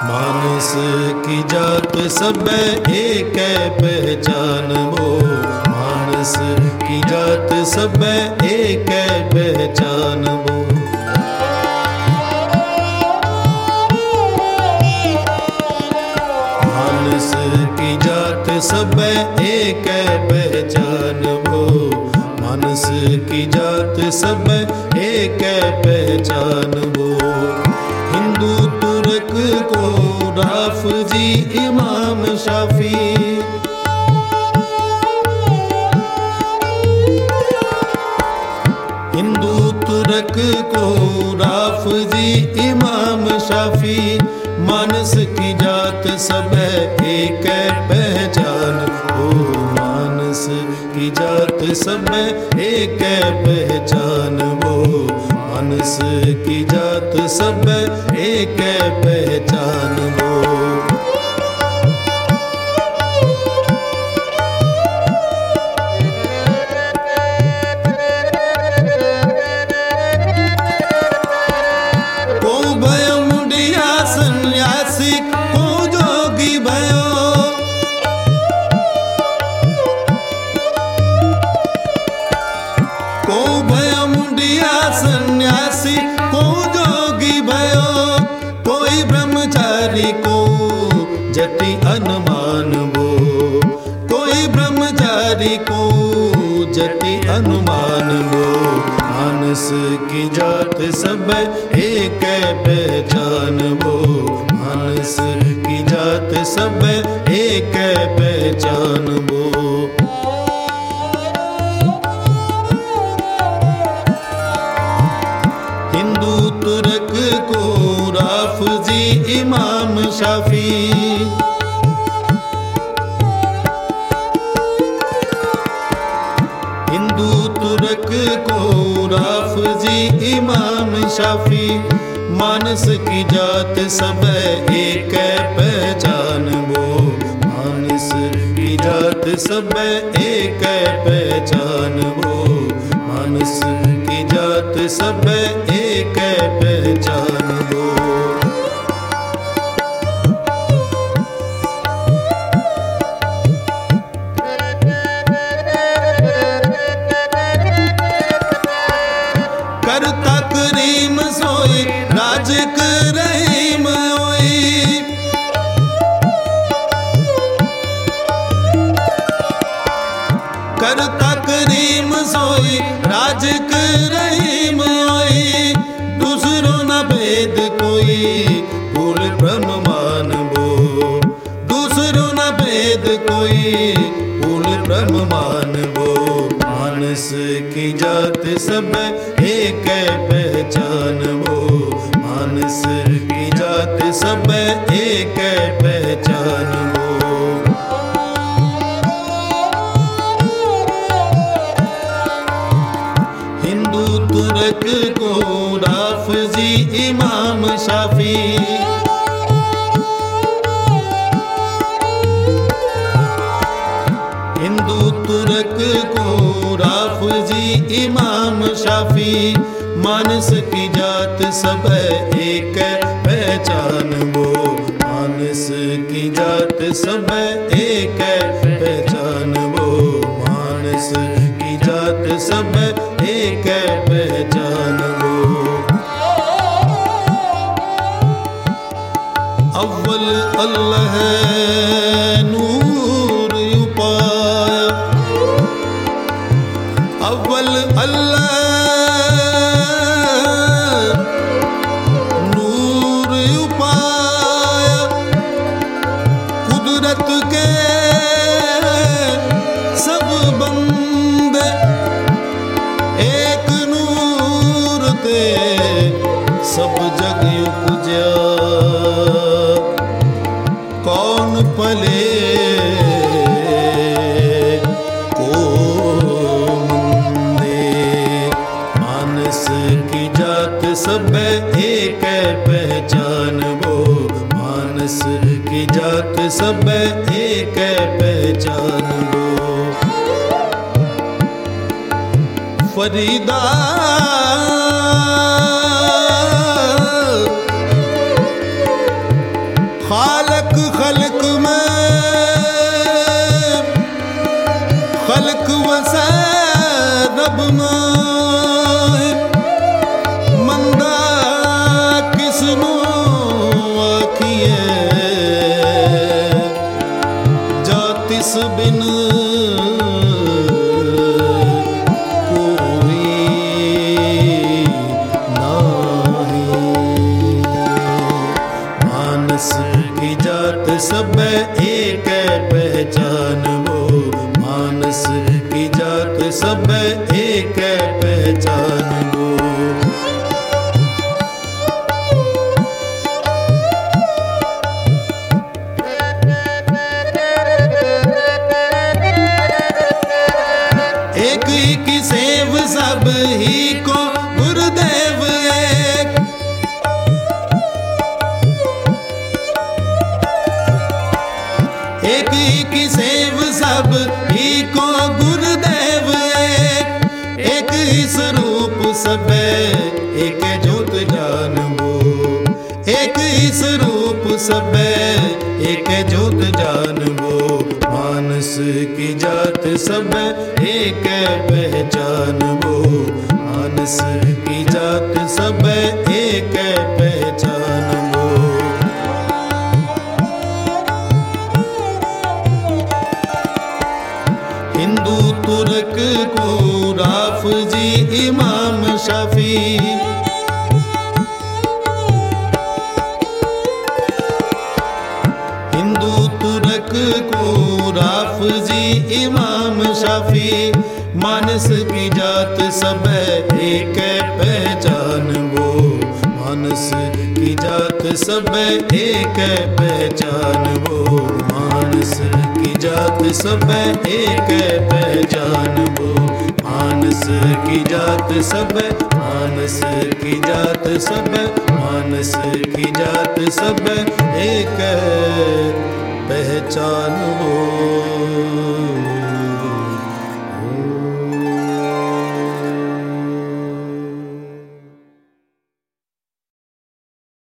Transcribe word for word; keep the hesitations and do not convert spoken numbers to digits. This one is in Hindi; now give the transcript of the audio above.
मानस की जात सब एक पहचान वो, मानस की जात सब एक पहचान वो। मानस की जात सब एक पहचान वो, मानस की जात सब एक पहचान वो। हिंदू तुर्क को राफजी इमाम शाफी, हिंदू तुर्क को राफजी इमाम शाफी। मानस की जात सब एक पहचान वो, मानस की जात सब एक पहचान वो, मानस की जात सब एक पहचान वो। को भयो मुंडिया सन्यासी, को जोगी भयो, को भयो मुंडिया सन्यासी, को जोगी भयो। कोई ब्रह्मचारी को जति अनुमान वो, कोई ब्रह्मचारी को जति अनुमान वो। मानस की जात सब एक पहचान वो, मानस की जात सब एक पहचान वो। हिंदू तुर्क को राफजी इमाम शाफी, हिंदू तुर्क को राफजी इमाम शाफी। मानस की जात सब एक पहचान वो, मानस की जात सब एक पहचान वो, मानस की जात सब एक पहचान वो। करता करीम सोई राज रहीम होई, करता करीम सोई राज रहीम होई। दूसरों न भेद कोई पूर्ण ब्रह्म मान वो, दूसरों न भेद कोई पूर्ण ब्रह्म मान वो। मानस की जात सब एक पहचान वो, मानस की जात सब एक पहचान वो। हिंदू तुर्क को राफजी इमाम शाफी, हिंदू तुर्क को राफजी इमाम शाफी। मानस की जात सब एक पहचान वो, मानस की जात सब एक पहचान वो, मानस की जात सब एक पहचान वो। अव्वल अल्लाह नूर उपाय, अव्वल अल्लाह नूर उपाय। कुदरत के सब बंदे एक नूर ते सब जग उपजा। कौन पले को मंदे, मानस की जात सब एक पहचान वो, मानस की जात सब एक पहचान वो। फरीदा की सेव सब ही को गुरुदेव एक। एक ही स्वरूप सब एक ज्योत जानबो, एक ही स्वरूप सब एक ज्योत जानबो। मानस की जात सब एक पहचानबो, मानस की जात सब एक पहचानबो। हिंदू तुर्क को राफजी इमाम शाफी, हिंदू तुर्क को राफजी इमाम शाफी। मानस की जात सब एक पहचानबो, मानस की जात सब एक पहचानबो, मानस की जात सब एक पहचानबो। मानस की जात सब, मानस की जात सब, मानस की जात सब एक पहचानबो।